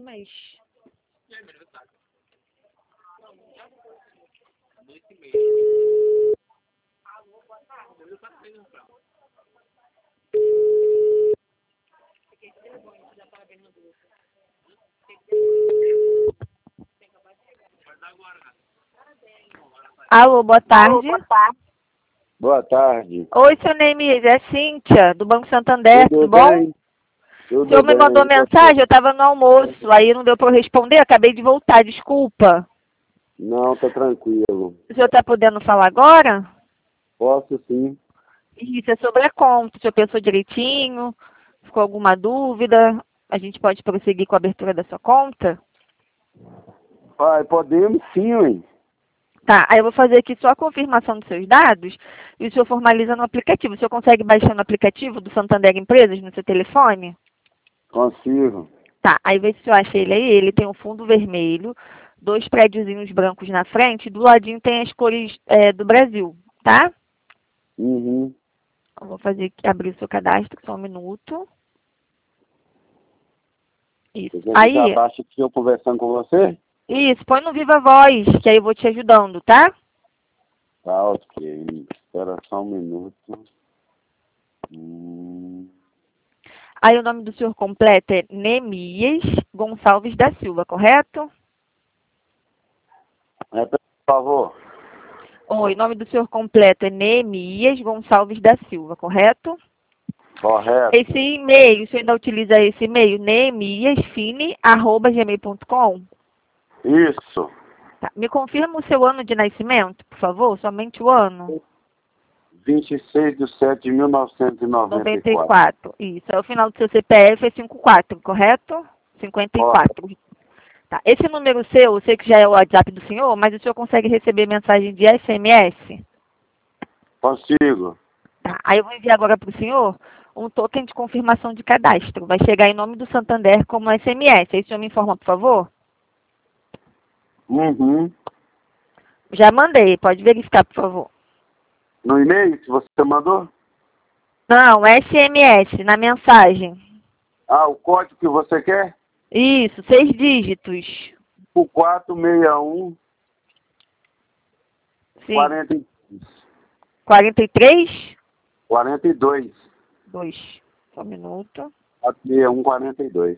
mês. Alô, boa tarde. Boa tarde. Oi, seu Neemias, é Cíntia, do Banco Santander, tudo bom? Bem? O senhor me mandou mensagem, eu estava no almoço, aí não deu para eu responder, acabei de voltar, desculpa. Não, tá tranquilo. O senhor está podendo falar agora? Posso sim. Isso, é sobre a conta, o senhor pensou direitinho? Ficou alguma dúvida? A gente pode prosseguir com a abertura da sua conta? Pai, podemos sim, ué. Tá, aí eu vou fazer aqui só a confirmação dos seus dados e o senhor formaliza no aplicativo. O senhor consegue baixar no aplicativo do Santander Empresas no seu telefone? Consigo. Tá, aí vê se eu acho ele aí. Ele tem um fundo vermelho, 2 prédiozinhos brancos na frente, do ladinho tem as cores do Brasil, tá? Uhum. Eu vou fazer aqui, abrir o seu cadastro, só um minuto. Isso. Você quer que Aí, abaixe aqui eu conversando com você? isso, põe no Viva Voz, que aí eu vou te ajudando, tá? Tá, ok. Espera só um minuto. Aí o nome do senhor completo é Neemias Gonçalves da Silva, correto? Repete, por favor. Oi, o nome do senhor completo é Neemias Gonçalves da Silva, correto? Correto. Esse e-mail, o senhor ainda utiliza esse e-mail, neemiasfine@gmail.com? Isso. Tá. Me confirma o seu ano de nascimento, por favor, somente o ano. 26/7/1994. 94. Isso. Aí o final do seu CPF é 54, correto? 54. Tá. Esse número seu, eu sei que já é o WhatsApp do senhor, mas o senhor consegue receber mensagem de SMS? Consigo. Tá. Aí eu vou enviar agora para o senhor um token de confirmação de cadastro. Vai chegar em nome do Santander como SMS. Aí o senhor me informa, por favor? Uhum. Já mandei, pode verificar, por favor. No e-mail que você mandou? Não, SMS, na mensagem. Ah, o código que você quer? Isso, 6 dígitos. O 461 Sim. 42. 43? 2. Só um minuto. 461 42.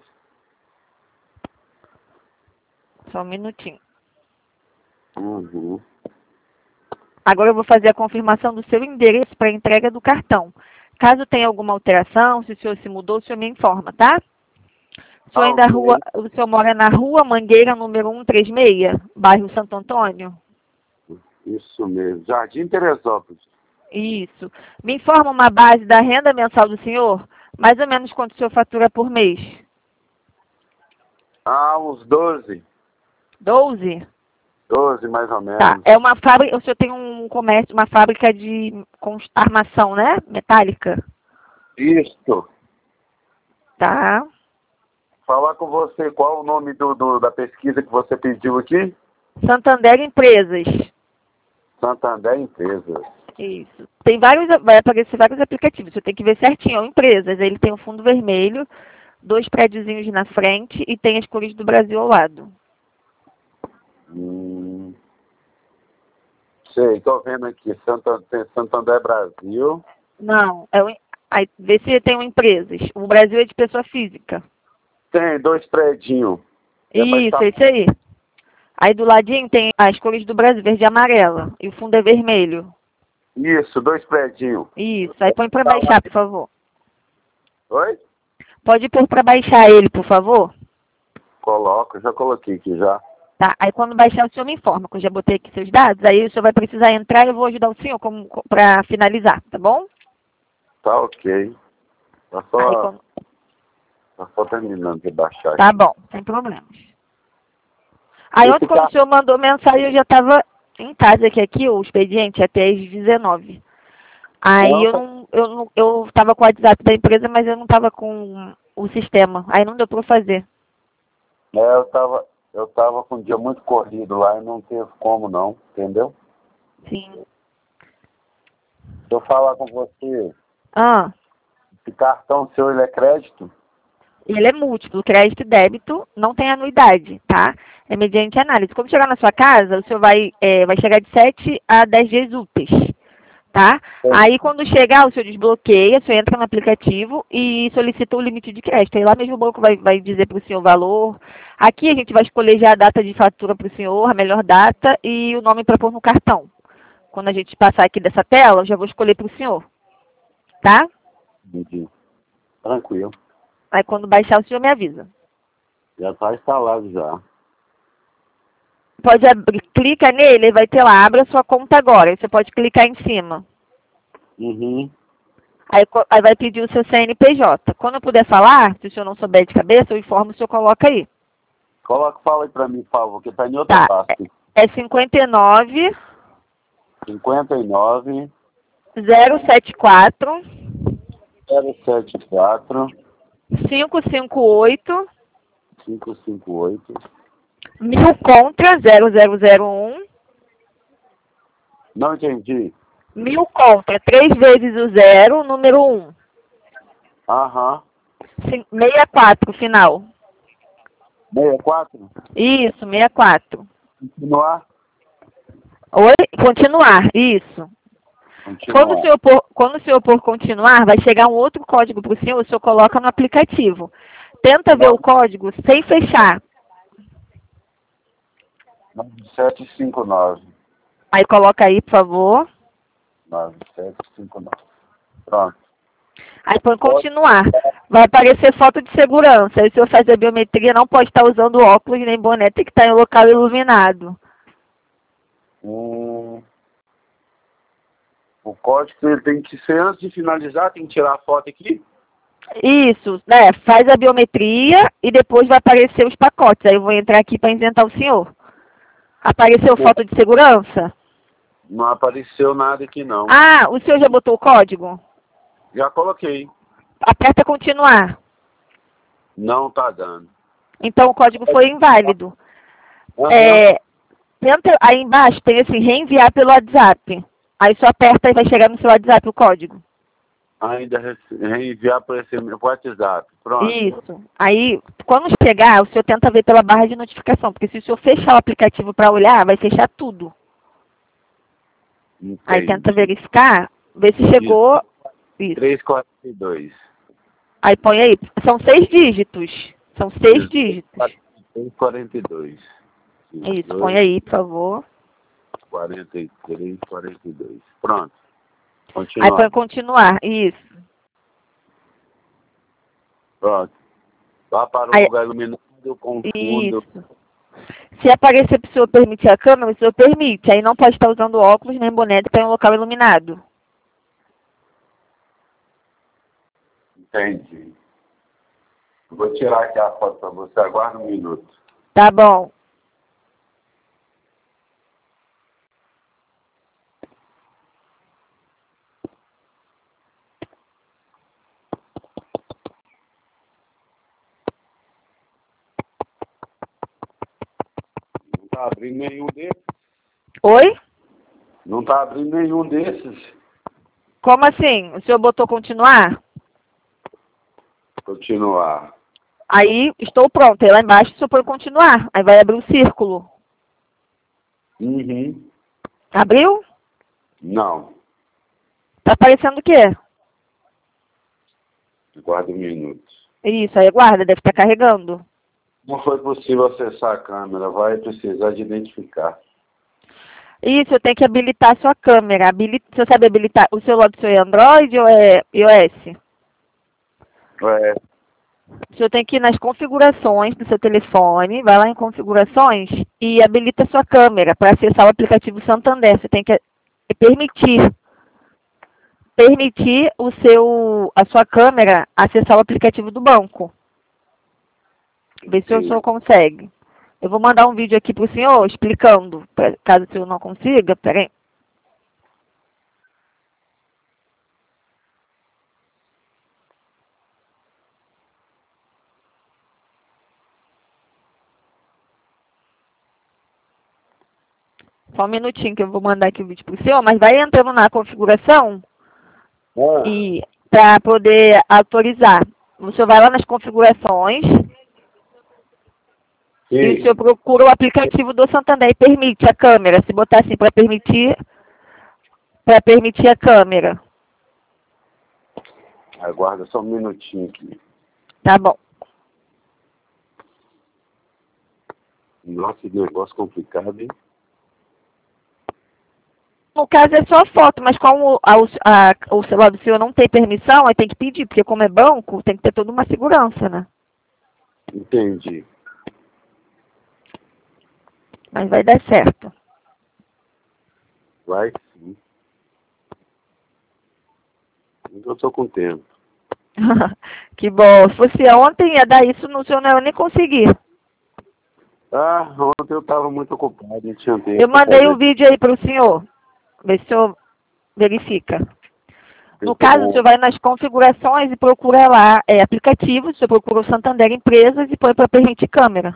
Só um minutinho. Uhum. Agora eu vou fazer a confirmação do seu endereço para entrega do cartão. Caso tenha alguma alteração, se o senhor se mudou, o senhor me informa, tá? O senhor mora na rua Mangueira, número 136, bairro Santo Antônio? Isso mesmo. Jardim Teresópolis. Isso. Me informa uma base da renda mensal do senhor? Mais ou menos quanto o senhor fatura por mês? Ah, uns 12. 12? 12 mais ou menos. Tá. É uma fábrica, o senhor tem um comércio, uma fábrica de armação, né? Metálica? Isso. Tá. Falar com você, qual o nome da pesquisa que você pediu aqui? Santander Empresas. Santander Empresas. Isso. Tem vários, vai aparecer vários aplicativos. Você tem que ver certinho, ó, empresas. Ele tem um fundo vermelho, 2 prédiozinhos na frente e tem as cores do Brasil ao lado. Sei, tô vendo aqui. Santander Brasil. Não, aí, vê se tem um empresas. O Brasil é de pessoa física. Tem 2 predinhos. Isso, esse aí. Aí do ladinho tem as cores do Brasil, verde e amarela. E o fundo é vermelho. Isso, 2 predinhos. Isso. Aí põe para baixar, por favor. Oi? Pode pôr para baixar ele, por favor? Coloco, já coloquei aqui já. Tá, aí quando baixar o senhor me informa, que eu já botei aqui seus dados, aí o senhor vai precisar entrar e eu vou ajudar o senhor para finalizar, tá bom? Tá ok. Tá Aí, só, tá só terminando de baixar tá aqui. bom, sem problemas. Aí ontem quando o senhor mandou mensagem, eu já estava em casa, que aqui o expediente é até às 19. Aí eu estava com o WhatsApp da empresa, mas eu não estava com o sistema. Aí não deu para fazer. Eu tava com um dia muito corrido lá e não teve como não, entendeu? Sim. Se eu falar com você, Ah, esse cartão seu, ele é crédito? Ele é múltiplo, crédito e débito, não tem anuidade, tá? É mediante análise. Quando chegar na sua casa, o senhor vai chegar de 7 a 10 dias úteis, tá? Aí, quando chegar, o senhor desbloqueia, o senhor entra no aplicativo e solicita o limite de crédito. Aí lá mesmo o banco vai dizer para o senhor o valor. Aqui a gente vai escolher já a data de fatura para o senhor, a melhor data e o nome para pôr no cartão. Quando a gente passar aqui dessa tela, eu já vou escolher para o senhor, tá? Entendi. Tranquilo. Aí quando baixar, o senhor me avisa. Já está instalado já. Pode abrir, clica nele, ele vai ter lá, abra sua conta agora. Aí você pode clicar em cima. Uhum. Aí vai pedir o seu CNPJ. Quando eu puder falar, se o senhor não souber de cabeça, eu informo, o senhor coloca aí. Fala aí para mim, por favor, que está em outra Tá, parte. é 59 59 074 074 558 558. 1000 contra 0001. Não entendi. 1000 contra 3 vezes o 0, número 1. Aham. 64 final. 64? Isso, 64. Continuar? Oi? Continuar, isso. Quando o senhor por continuar, vai chegar um outro código para o senhor coloca no aplicativo. Tenta ver o código sem fechar. 9759. Aí coloca aí, por favor. 9759. Pronto. Aí põe continuar. Vai aparecer foto de segurança. Aí o senhor faz a biometria, não pode estar usando óculos nem boné, tem que estar em local iluminado. O código ele tem que ser antes de finalizar, tem que tirar a foto aqui? Isso, né? Faz a biometria e depois vai aparecer os pacotes. Aí eu vou entrar aqui para isentar o senhor. Apareceu foto de segurança? Não apareceu nada aqui não. Ah, o senhor já botou o código? Já coloquei. Aperta continuar. Não tá dando. Então o código foi inválido. Uhum. Tenta, aí embaixo tem assim, reenviar pelo WhatsApp. Aí só aperta e vai chegar no seu WhatsApp o código. Ainda reenviar para esse WhatsApp. Pronto. Isso. Aí, quando chegar, o senhor tenta ver pela barra de notificação, porque se o senhor fechar o aplicativo para olhar, vai fechar tudo. Entendi. Aí tenta verificar, ver se chegou. Isso. 342. Aí põe aí, são 6 dígitos. São 6 dígitos. 342. Isso, põe aí, por favor. 43, 42. Pronto. Aí põe continuar, isso. Pronto. Vá para o Aí, lugar iluminado com fundo. Isso. Se aparecer para o senhor permitir a câmera, o senhor permite. Aí não pode estar usando óculos nem boné de estar em um local iluminado. Entendi. Vou tirar aqui a foto para você. Aguarda um minuto. Tá bom. Não está abrindo nenhum desses? Oi? Não está abrindo nenhum desses? Como assim? O senhor botou continuar? Continuar. Aí, estou pronto. Aí lá embaixo o senhor põe continuar. Aí vai abrir um círculo. Uhum. Abriu? Não. Tá aparecendo o quê? Aguarda um minuto. Isso, aí aguarda, deve estar carregando. Não foi possível acessar a câmera. Vai precisar de identificar. Isso, eu tenho que habilitar a sua câmera. O senhor sabe habilitar? O celular do senhor é Android ou é iOS? É. O senhor tem que ir nas configurações do seu telefone, vai lá em configurações e habilita a sua câmera para acessar o aplicativo Santander. Você tem que permitir a sua câmera acessar o aplicativo do banco. Vê se o senhor consegue. Eu vou mandar um vídeo aqui para o senhor explicando, caso o senhor não consiga. Peraí. Só um minutinho que eu vou mandar aqui o vídeo para o senhor, mas vai entrando na configuração e para poder autorizar. Você vai lá nas configurações e o senhor procura o aplicativo do Santander e permite a câmera. Se botar assim para permitir a câmera. Aguarda só um minutinho aqui. Tá bom. Nossa, que negócio complicado, hein? No caso é só foto, mas como o celular do senhor não tem permissão, aí tem que pedir, porque como é banco, tem que ter toda uma segurança, né? Entendi. Mas vai dar certo. Vai sim. Eu tô com tempo. Que bom. Se fosse ontem, ia dar isso, no senhor não ia nem conseguir. Ah, ontem eu tava muito ocupado, não tinha tempo. Eu mandei o vídeo aí para o senhor. Ver se o senhor verifica. No caso, o senhor vai nas configurações e procura lá aplicativos, o senhor procura o Santander Empresas e põe para permitir câmera.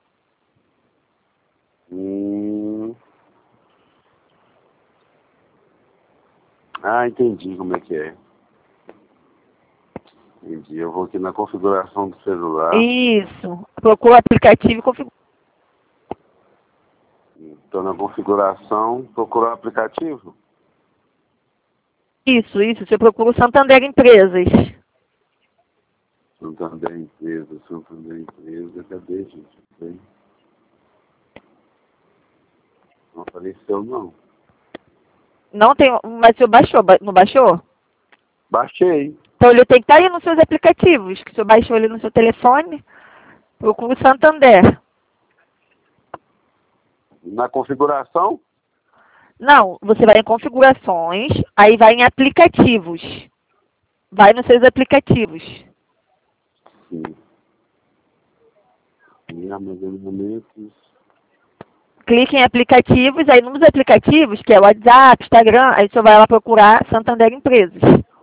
Ah, entendi como é que é. Entendi. Eu vou aqui na configuração do celular. Isso. Procura o aplicativo e configura. Estou na configuração, procurar o aplicativo. Isso. Você procura o Santander Empresas. Santander Empresa, cadê, gente? Não apareceu, não. Não tem, mas o senhor baixou, não baixou? Baixei. Então ele tem que estar aí nos seus aplicativos, que o senhor baixou ele no seu telefone. Procura o Santander. Na configuração? Não, você vai em configurações, aí vai em aplicativos. Vai nos seus aplicativos. Sim. E armazenamentos. Clique em aplicativos, aí nos aplicativos, que é o WhatsApp, Instagram, aí você vai lá procurar Santander Empresas.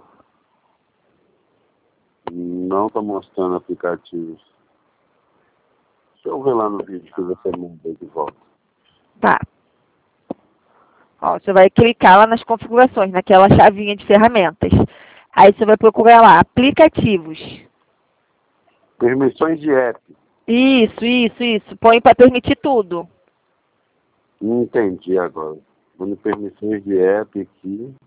Não está mostrando aplicativos. Deixa eu ver lá no vídeo que você mandou de volta. Tá. Ó, você vai clicar lá nas configurações, naquela chavinha de ferramentas. Aí você vai procurar lá, aplicativos. Permissões de app. Isso. Põe para permitir tudo. Entendi agora. Vou no permissões de app aqui.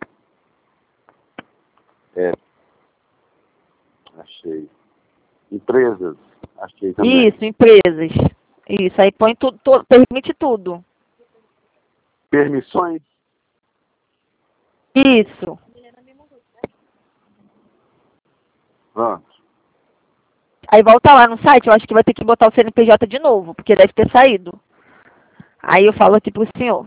Achei. Empresas. Achei também. Isso, empresas. Isso, aí põe tudo, permite tudo. Permissões? Isso. Pronto. Aí volta lá no site, eu acho que vai ter que botar o CNPJ de novo, porque deve ter saído. Aí eu falo aqui pro senhor.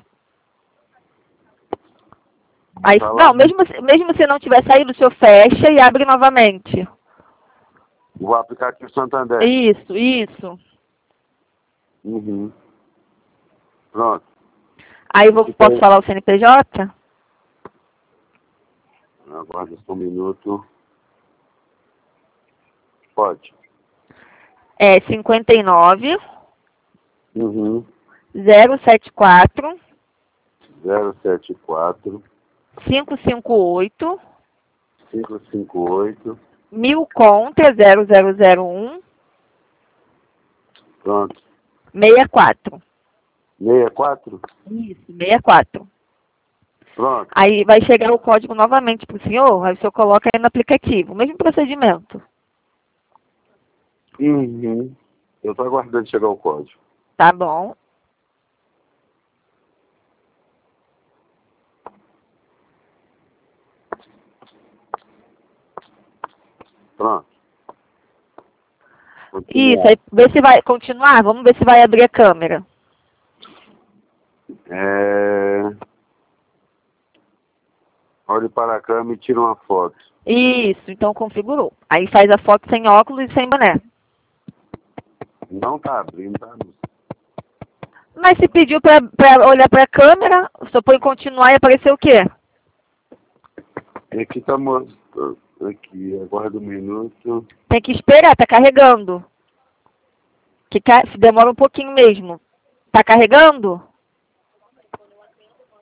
Aí, não, mesmo se não tiver saído, o senhor fecha e abre novamente. O aplicativo Santander. Isso. Uhum. Pronto. Aí posso falar o CNPJ? Aguarda só um minuto. Pode. É 59 Uhum. 074 074 558 558. 1000 contra 0001 Pronto. 64. 64? Isso, 64. Pronto. Aí vai chegar o código novamente para o senhor, aí o senhor coloca aí no aplicativo. O mesmo procedimento. Uhum. Eu estou aguardando chegar o código. Tá bom. Pronto. Isso, aí vê se vai continuar. Vamos ver se vai abrir a câmera. Olhe para a câmera e tira uma foto. Isso, então configurou. Aí faz a foto sem óculos e sem boné. Não está abrindo, tá? Mas se pediu para olhar para a câmera, só põe continuar e apareceu o quê? Aqui está mostrando. Aqui, aguarda um minuto. Tem que esperar, tá carregando. Que demora um pouquinho mesmo. Tá carregando?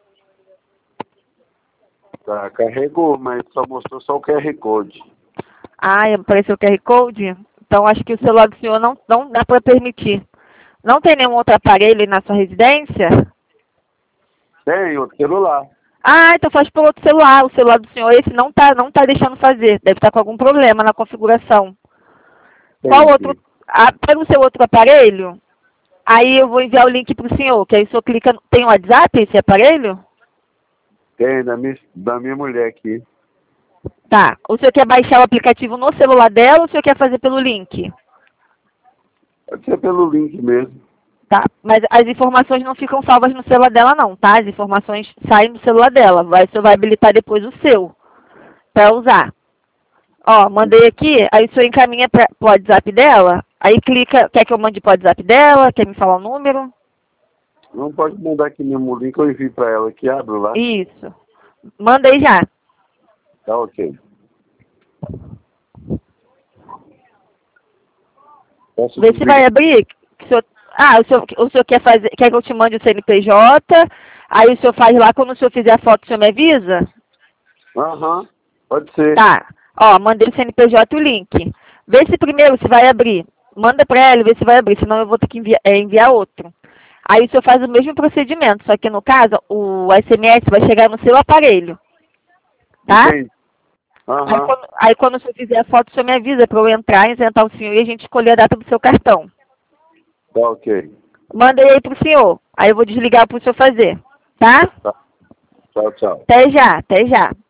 Tá, carregou, mas só mostrou só o QR Code. Ah, apareceu o QR Code? Então acho que o celular do senhor não dá para permitir. Não tem nenhum outro aparelho aí na sua residência? Tem outro celular. Ah, então faz pelo outro celular. O celular do senhor esse não tá deixando fazer. Deve estar com algum problema na configuração. Qual outro? Tem. Ah, pega o seu outro aparelho. Aí eu vou enviar o link para o senhor, que aí o senhor clica... Tem o WhatsApp esse aparelho? Tem, da minha mulher aqui. Tá. O senhor quer baixar o aplicativo no celular dela ou o senhor quer fazer pelo link? Pode ser pelo link mesmo. Tá. Mas as informações não ficam salvas no celular dela não, tá? As informações saem do celular dela. O senhor vai habilitar depois o seu para usar. Ó, mandei aqui, aí o senhor encaminha para o WhatsApp dela, aí clica, quer que eu mande para o WhatsApp dela, quer me falar o número? Não pode mandar aqui mesmo o link, eu envio para ela aqui, abre lá. Isso. Manda aí já. Tá ok. Posso Vê se vai abrir. O senhor quer que eu te mande o CNPJ, aí o senhor faz lá, quando o senhor fizer a foto, o senhor me avisa? Aham, pode ser. Tá. Ó, mandei o CNPJ e o link. Vê se primeiro se vai abrir. Manda pra ela e vê se vai abrir, senão eu vou ter que enviar outro. Aí o senhor faz o mesmo procedimento, só que no caso, o SMS vai chegar no seu aparelho. Tá? Entendi. Aham, Aí quando o senhor fizer a foto, o senhor me avisa pra eu entrar, isentar o senhor e a gente escolher a data do seu cartão. tá ok. Mandei aí pro senhor. Aí eu vou desligar pro senhor fazer. Tá? Tá. Tchau, tchau. Até já, até já.